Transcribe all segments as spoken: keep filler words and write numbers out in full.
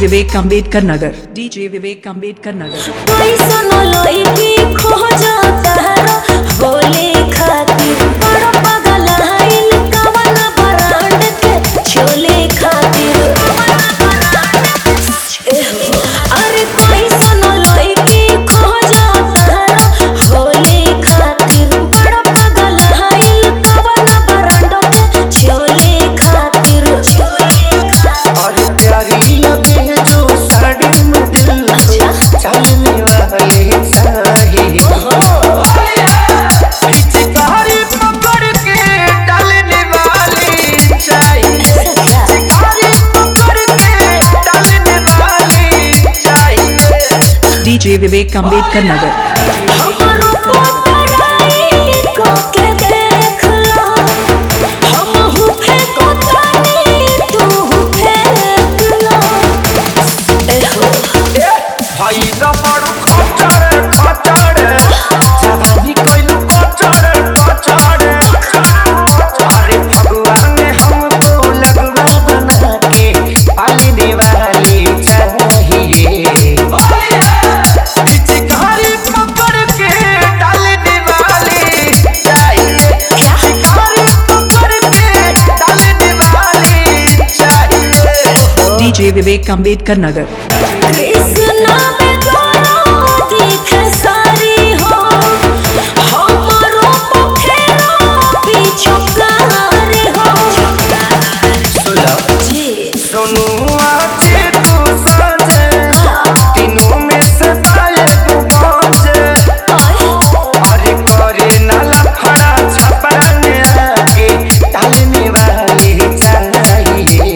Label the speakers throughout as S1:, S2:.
S1: विवेक Ambedkar Nagar, DJ विवेक अम्बेडकर नगर।
S2: पैसा न लईकी खोजा तारा बोले खातिर बड़ पागल आइल कवन ब्रांड के छोले खातिर। अरे पैसा न लईकी खोजा तारा बोले खातिर बड़ पागल आइल कवन ब्रांड के छोले खातिर।
S3: और प्यारी लगे जो साड़ी में दिल चलने वाले चाहिए। चिकारी पकड़ के डालने वाली चाहिए। चिकारी पकड़ के डालने वाली चाहिए।
S1: डीजे विवेक अम्बेडकर नगर।
S2: हमरो पकड़ाई को के देख लो हमहु फेंको तानी तू फेंक लो। एहो
S3: भाई दा बड़ खचड़ खचड़ जवानी कोइलू कचड़ कचड़। अरे भगवान ने हमको लगवा बना के पालने वाली चाहिए। चिकारी पकड़ के डालने वाली चाहिए। चिकारी पकड़ के डालने वाली चाहिए।
S1: डीजे विवेक अम्बेडकर नगर।
S2: कृष्णा में दोनों दिखे सारी हो हमरो पखेरो पीछू कारी हो।
S3: सुला
S2: जी
S3: सोनू आचे तू साजे तीनों में से पाए तू बाजे। अरे करे नाला खड़ा छपराने आके डालने वाली चाहिए।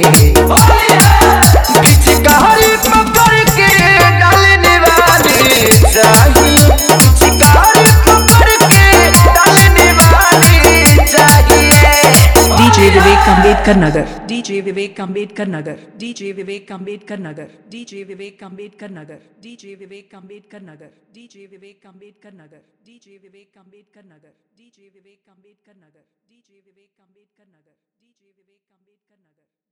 S3: पिचकारी पकड़ के डालने वाली चाहिए। पिचकारी पकड़ के डालने वाली चाहिए।
S1: डीजे विवेक अम्बेडकर नगर, डीजे विवेक अम्बेडकर नगर, डीजे विवेक अम्बेडकर नगर, डीजे विवेक अम्बेडकर नगर, डीजे विवेक अम्बेडकर नगर, डीजे विवेक अम्बेडकर नगर, डीजे विवेक अम्बेडकर नगर, डीजे विवेक अम्बेडकर नगर, डीजे विवेक अम्बेडकर नगर, डीजे विवेक अम्बेडकर नगर।